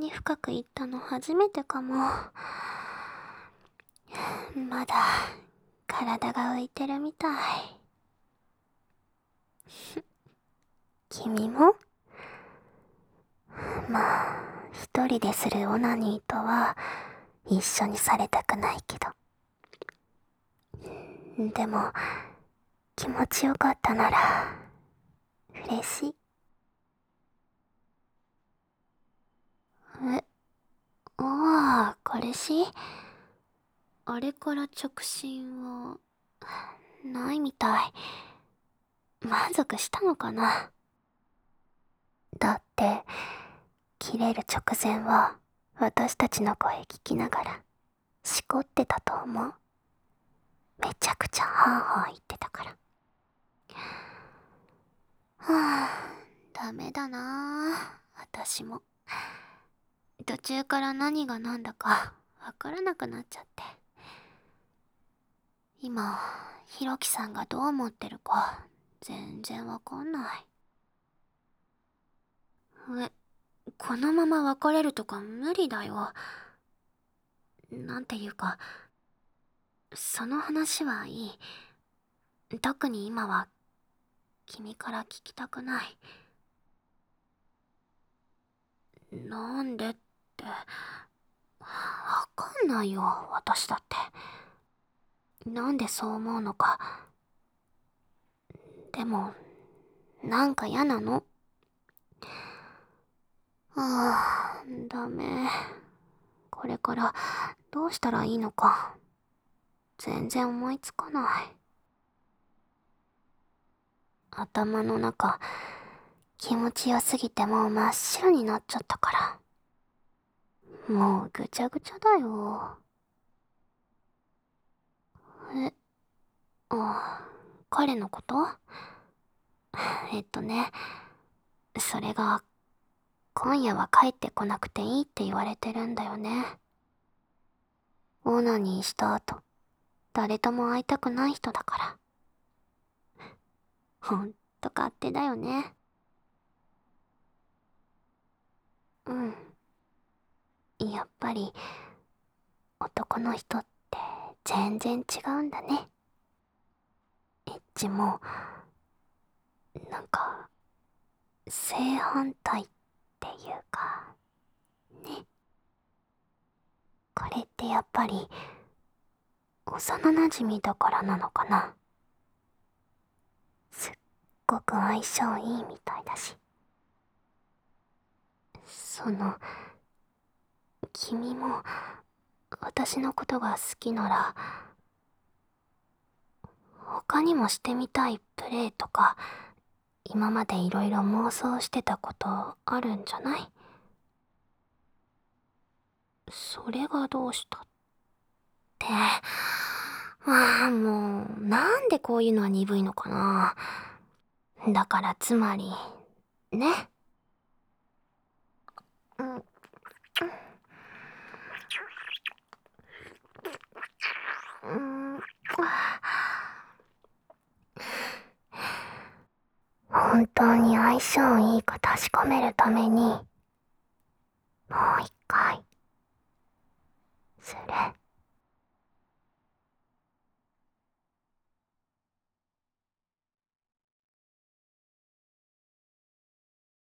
に深く言ったの初めてかも。まだ体が浮いてるみたい。君も？まあ、一人でするオナニーとは一緒にされたくないけど。でも、気持ちよかったなら、嬉しい。え、ああ、彼氏？あれから直進は、ないみたい。満足したのかな。だって、切れる直前は、私たちの声聞きながら、しこってたと思う。めちゃくちゃハーハー言ってたから。はあ、ダメだなあ、私も。途中から何が何だかわからなくなっちゃって。今、ひろきさんがどう思ってるか全然わかんない。このまま別れるとか無理だよ。なんていうか、その話はいい。特に今は君から聞きたくない。なんでって、わかんないよ、私だって。なんでそう思うのか。でも、なんか嫌なの。ああ、ダメ。これからどうしたらいいのか、全然思いつかない。頭の中、気持ちよすぎてもう真っ白になっちゃったから。もうぐちゃぐちゃだよ。え、彼のこと？ね、それが、今夜は帰ってこなくていいって言われてるんだよね。オナニーした後、誰とも会いたくない人だから。ほんと勝手だよね。うん。やっぱり、男の人って全然違うんだね。エッチも、なんか、正反対っていうか、ね。これってやっぱり、幼馴染だからなのかな。すっごく相性いいみたいだし。君も、私のことが好きなら、他にもしてみたいプレイとか、今までいろいろ妄想してたことあるんじゃない？それがどうしたって。ああ、もう、なんでこういうのは鈍いのかな。だからつまり、ね。うん、うん、本当に相性いいか確かめるために、